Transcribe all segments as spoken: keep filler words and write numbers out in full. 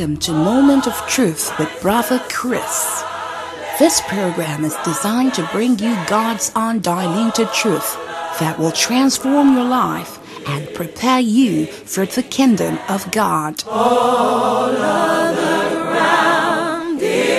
Welcome to Moment of Truth with Brother Chris. This program is designed to bring you God's undiluted truth that will transform your life and prepare you for the kingdom of God. All other ground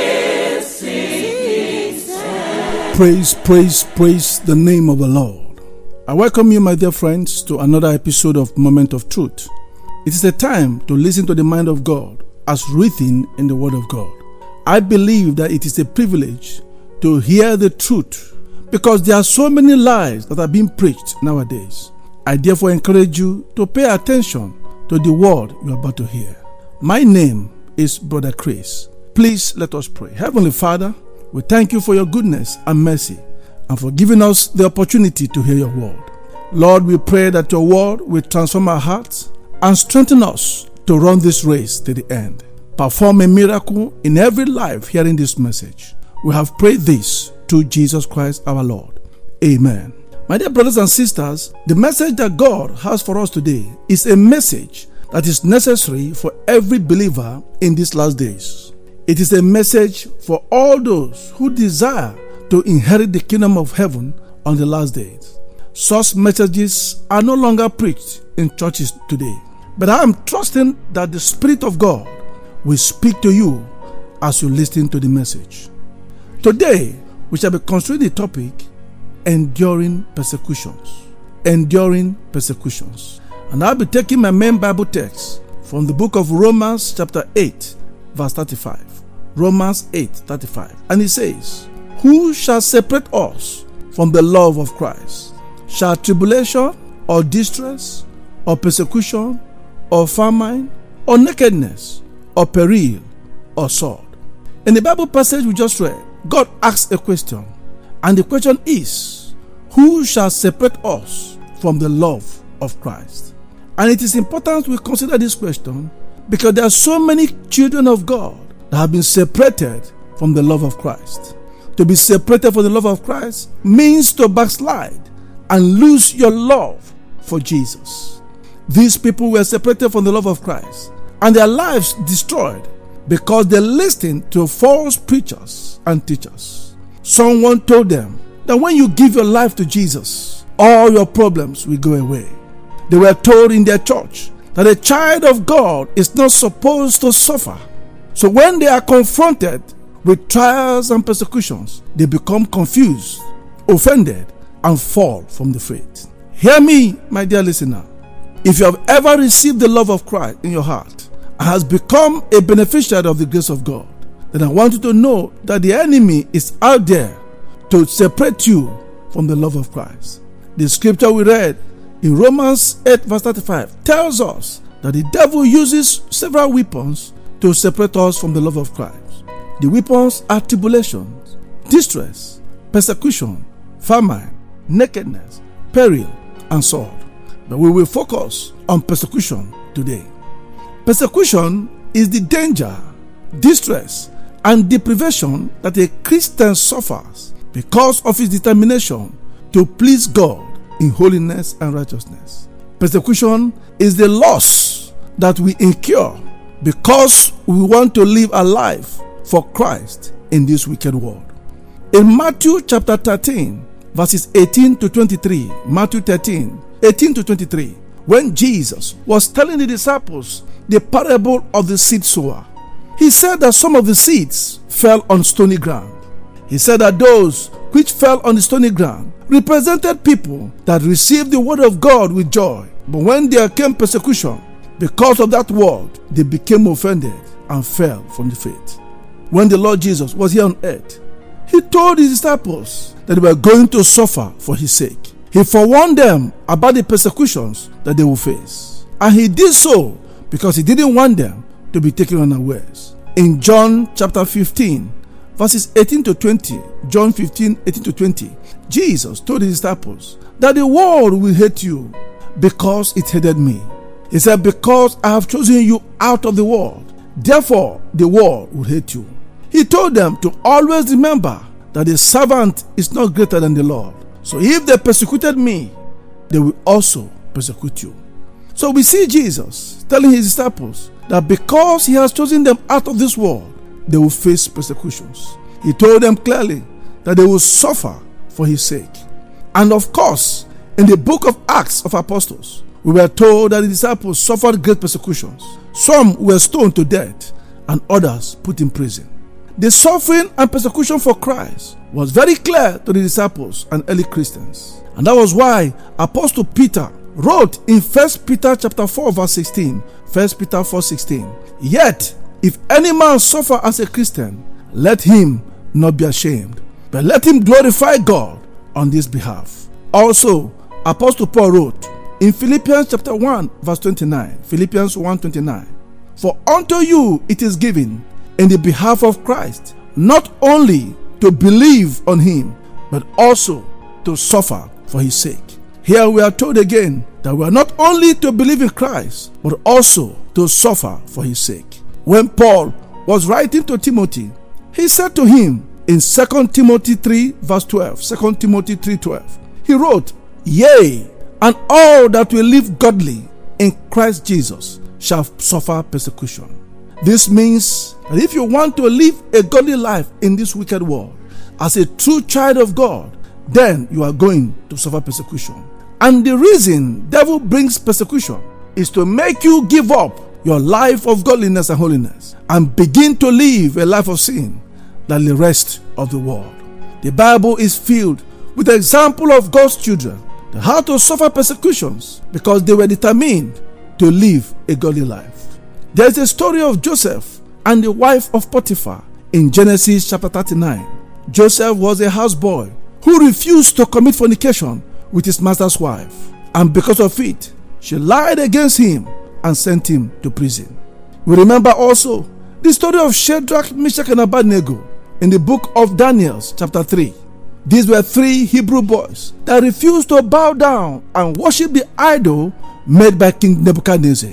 is sinking sand. Praise, praise, praise the name of the Lord. I welcome you, my dear friends, to another episode of Moment of Truth. It is a time to listen to the mind of God as written in the Word of God. I believe that it is a privilege to hear the truth because there are so many lies that are being preached nowadays. I therefore encourage you to pay attention to the word you are about to hear. My name is Brother Chris. Please let us pray. Heavenly Father, we thank you for your goodness and mercy and for giving us the opportunity to hear your word. Lord, we pray that your word will transform our hearts and strengthen us to run this race to the end. Perform a miracle in every life hearing this message. We have prayed this through Jesus Christ our Lord. Amen. My dear brothers and sisters, the message that God has for us today is a message that is necessary for every believer in these last days. It is a message for all those who desire to inherit the kingdom of heaven on the last days. Such messages are no longer preached in churches today. But I am trusting that the Spirit of God will speak to you as you listen to the message. Today, we shall be considering the topic, enduring persecutions. Enduring persecutions. And I'll be taking my main Bible text from the book of Romans chapter eight, verse thirty-five. Romans eight, thirty-five. And it says, "Who shall separate us from the love of Christ? Shall tribulation or distress or persecution or famine or nakedness or peril or sword?" In the Bible passage we just read, God asks a question, and the question is, who shall separate us from the love of Christ? And it is important we consider this question because there are so many children of God that have been separated from the love of Christ. To be separated from the love of Christ means to backslide and lose your love for Jesus. These people were separated from the love of Christ and their lives destroyed because they listened to false preachers and teachers. Someone told them that when you give your life to Jesus, all your problems will go away. They were told in their church that a child of God is not supposed to suffer. So when they are confronted with trials and persecutions, they become confused, offended, and fall from the faith. Hear me, my dear listener. If you have ever received the love of Christ in your heart and has become a beneficiary of the grace of God, then I want you to know that the enemy is out there to separate you from the love of Christ. The scripture we read in Romans eight verse thirty-five tells us that the devil uses several weapons to separate us from the love of Christ. The weapons are tribulations, distress, persecution, famine, nakedness, peril, and sword. But we will focus on persecution today. Persecution is the danger, distress, and deprivation that a Christian suffers because of his determination to please God in holiness and righteousness. Persecution is the loss that we incur because we want to live a life for Christ in this wicked world. In Matthew chapter thirteen, verses eighteen to twenty-three, Matthew thirteen, eighteen to twenty-three, when Jesus was telling the disciples the parable of the seed sower, he said that some of the seeds fell on stony ground. He said that those which fell on the stony ground represented people that received the word of God with joy. But when there came persecution, because of that word, they became offended and fell from the faith. When the Lord Jesus was here on earth, he told his disciples that they were going to suffer for his sake. He forewarned them about the persecutions that they will face. And he did so because he didn't want them to be taken unawares. In John chapter fifteen, verses eighteen to twenty, John fifteen, eighteen to twenty, Jesus told his disciples that the world will hate you because it hated me. He said, because I have chosen you out of the world, therefore the world will hate you. He told them to always remember that the servant is not greater than the Lord. So if they persecuted me, they will also persecute you. So we see Jesus telling his disciples that because he has chosen them out of this world, they will face persecutions. He told them clearly that they will suffer for his sake. And of course, in the book of Acts of Apostles, we were told that the disciples suffered great persecutions. Some were stoned to death and others put in prison. The suffering and persecution for Christ was very clear to the disciples and early Christians. And that was why Apostle Peter wrote in First Peter chapter four verse sixteen, First Peter four sixteen, "Yet if any man suffer as a Christian, let him not be ashamed, but let him glorify God on this behalf." Also, Apostle Paul wrote in Philippians chapter one verse twenty-nine, Philippians one twenty-nine, "For unto you it is given in the behalf of Christ, not only to believe on him, but also to suffer for his sake." Here we are told again that we are not only to believe in Christ, but also to suffer for his sake. When Paul was writing to Timothy, he said to him in Second Timothy three verse twelve, Second Timothy three twelve, he wrote, "Yea, and all that will live godly in Christ Jesus shall suffer persecution." This means that if you want to live a godly life in this wicked world, as a true child of God, then you are going to suffer persecution. And the reason devil brings persecution is to make you give up your life of godliness and holiness and begin to live a life of sin like the rest of the world. The Bible is filled with the example of God's children that had to suffer persecutions because they were determined to live a godly life. There is a story of Joseph and the wife of Potiphar in Genesis chapter thirty-nine. Joseph was a houseboy who refused to commit fornication with his master's wife, and because of it, she lied against him and sent him to prison. We remember also the story of Shadrach, Meshach, and Abednego in the book of Daniel chapter three. These were three Hebrew boys that refused to bow down and worship the idol made by King Nebuchadnezzar.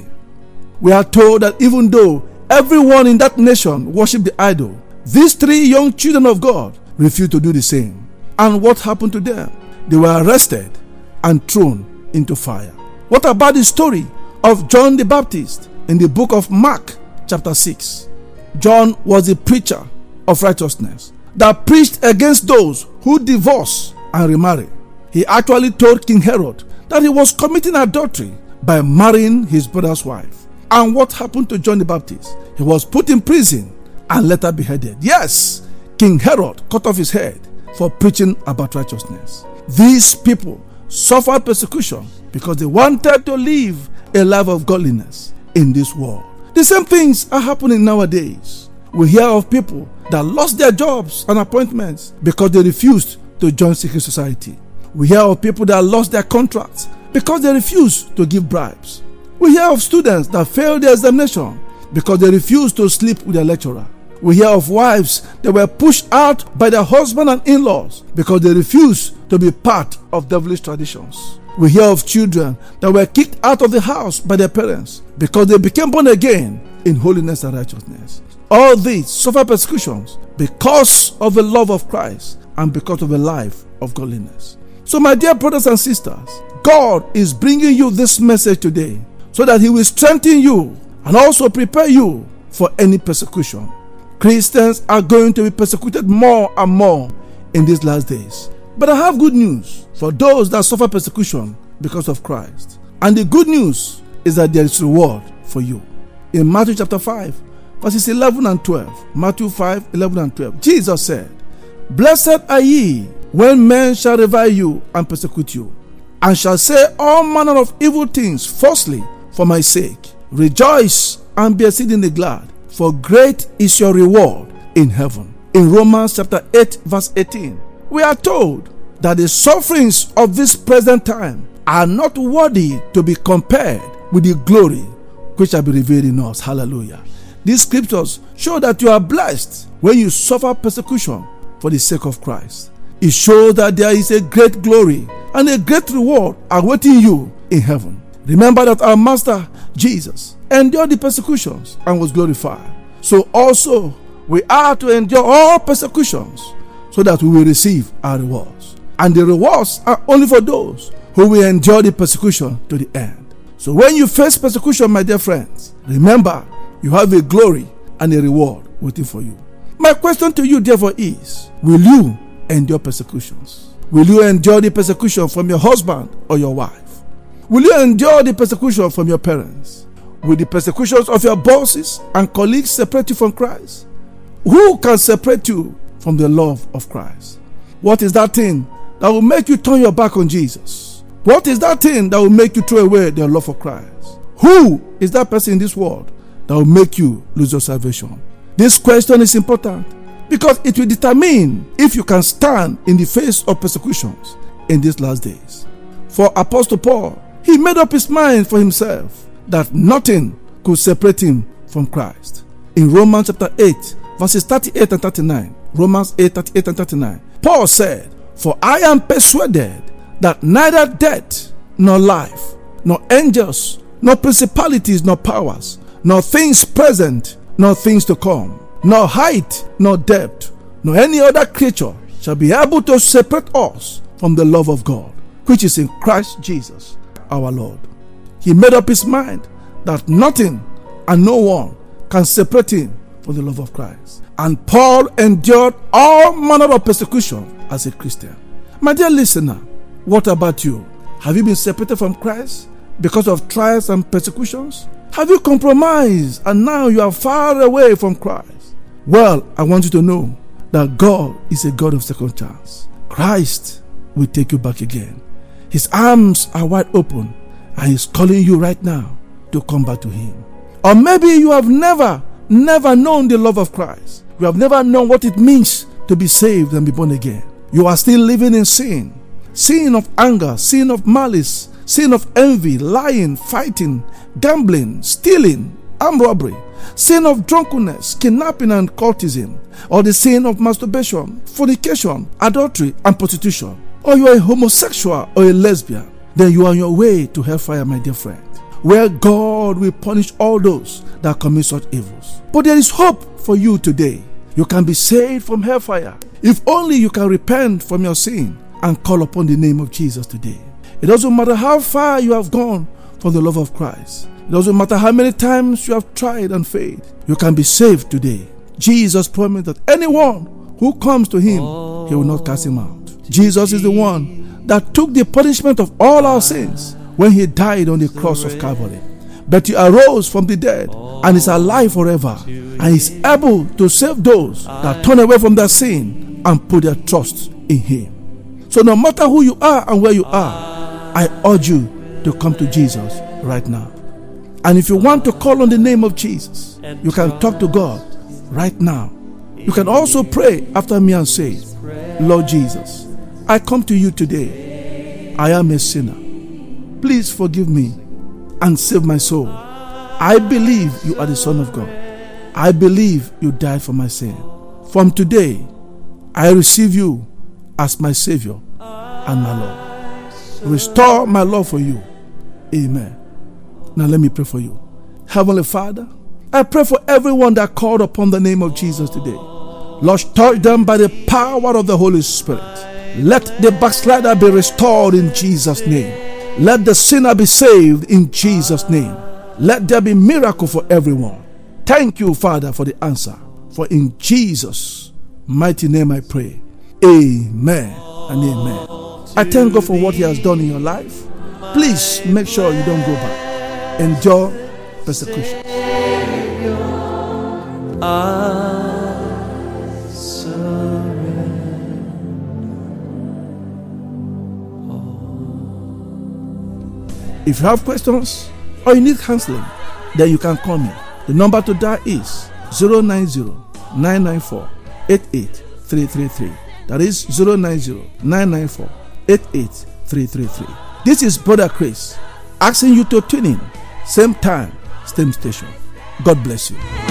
We are told that even though everyone in that nation worshipped the idol, these three young children of God refused to do the same. And what happened to them? They were arrested and thrown into fire. What about the story of John the Baptist in the book of Mark chapter six? John was a preacher of righteousness that preached against those who divorce and remarry. He actually told King Herod that he was committing adultery by marrying his brother's wife. And what happened to John the Baptist? He was put in prison and later beheaded. Yes, King Herod cut off his head for preaching about righteousness. These people suffered persecution because they wanted to live a life of godliness in this world. The same things are happening nowadays. We hear of people that lost their jobs and appointments because they refused to join secret society. We hear of people that lost their contracts because they refused to give bribes. We hear of students that failed their examination because they refused to sleep with their lecturer. We hear of wives that were pushed out by their husband and in-laws because they refused to be part of devilish traditions. We hear of children that were kicked out of the house by their parents because they became born again in holiness and righteousness. All these suffer persecutions because of the love of Christ and because of a life of godliness. So my dear brothers and sisters, God is bringing you this message today so that he will strengthen you and also prepare you for any persecution. Christians are going to be persecuted more and more in these last days. But I have good news for those that suffer persecution because of Christ. And the good news is that there is reward for you. In Matthew chapter five, verses eleven and twelve, Matthew five, eleven and twelve, Jesus said, "Blessed are ye when men shall revile you and persecute you, and shall say all manner of evil things falsely for my sake. Rejoice and be exceedingly glad, for great is your reward in heaven." In Romans chapter eight verse eighteen, we are told that the sufferings of this present time are not worthy to be compared with the glory which shall be revealed in us. Hallelujah. These scriptures show that you are blessed when you suffer persecution for the sake of Christ. It shows that there is a great glory and a great reward awaiting you in heaven. Remember that our Master Jesus endured the persecutions and was glorified. So also we are to endure all persecutions so that we will receive our rewards. And the rewards are only for those who will endure the persecution to the end. So when you face persecution, my dear friends, remember You have a glory and a reward waiting for you. My question to you, therefore, is, will you endure persecutions? Will you endure the persecution from your husband or your wife? Will you endure the persecution from your parents? Will the persecutions of your bosses and colleagues separate you from Christ? Who can separate you from the love of Christ? What is that thing that will make you turn your back on Jesus? What is that thing that will make you throw away the love for Christ? Who is that person in this world that will make you lose your salvation? This question is important because it will determine if you can stand in the face of persecutions in these last days. For Apostle Paul, he made up his mind for himself that nothing could separate him from Christ. In Romans chapter eight, verses thirty-eight and thirty-nine, Romans eight, thirty-eight and thirty-nine, Paul said, "For I am persuaded that neither death, nor life, nor angels, nor principalities, nor powers, nor things present, nor things to come, nor height, nor depth, nor any other creature shall be able to separate us from the love of God, which is in Christ Jesus our Lord." He made up his mind that nothing and no one can separate him from the love of Christ. And Paul endured all manner of persecution as a Christian. My dear listener, what about you? Have you been separated from Christ because of trials and persecutions? Have you compromised and now you are far away from Christ? Well, I want you to know that God is a God of second chance. Christ will take you back again. His arms are wide open and He's calling you right now to come back to Him. Or maybe you have never, never known the love of Christ. You have never known what it means to be saved and be born again. You are still living in sin. Sin of anger, sin of malice, sin of envy, lying, fighting, gambling, stealing, armed robbery, sin of drunkenness, kidnapping and cultism, or the sin of masturbation, fornication, adultery and prostitution. Or you are a homosexual or a lesbian, then you are on your way to hellfire, my dear friend, where God will punish all those that commit such evils. But there is hope for you today. You can be saved from hellfire if only you can repent from your sin and call upon the name of Jesus today. It doesn't matter how far you have gone from the love of Christ. It doesn't matter how many times you have tried and failed. You can be saved today. Jesus promised that anyone who comes to Him, He will not cast him out. Jesus is the one that took the punishment of all our sins when He died on the cross of Calvary. But He arose from the dead and is alive forever, and is able to save those that turn away from their sin and put their trust in Him. So no matter who you are and where you are, I urge you to come to Jesus right now. And if you want to call on the name of Jesus, you can talk to God right now. You can also pray after me and say, "Lord Jesus, I come to you today. I am a sinner. Please forgive me and save my soul. I believe you are the Son of God. I believe you died for my sin. From today, I receive you as my Savior and my Lord. Restore my love for you. Amen." Now let me pray for you. Heavenly Father, I pray for everyone that called upon the name of Jesus today. Lord, touch them by the power of the Holy Spirit. Let the backslider be restored in Jesus' name. Let the sinner be saved in Jesus' name. Let there be miracle for everyone. Thank you, Father, for the answer. For in Jesus' mighty name I pray. Amen and amen. I thank God for what He has done in your life. Please make sure you don't go back. Endure persecution. If you have questions or you need counseling, then you can call me. The number to dial is zero nine zero, nine nine four, eight eight three three three. That is zero nine zero, nine nine four, eight eight three three three. This is Brother Chris asking you to tune in. Same time, same station. God bless you.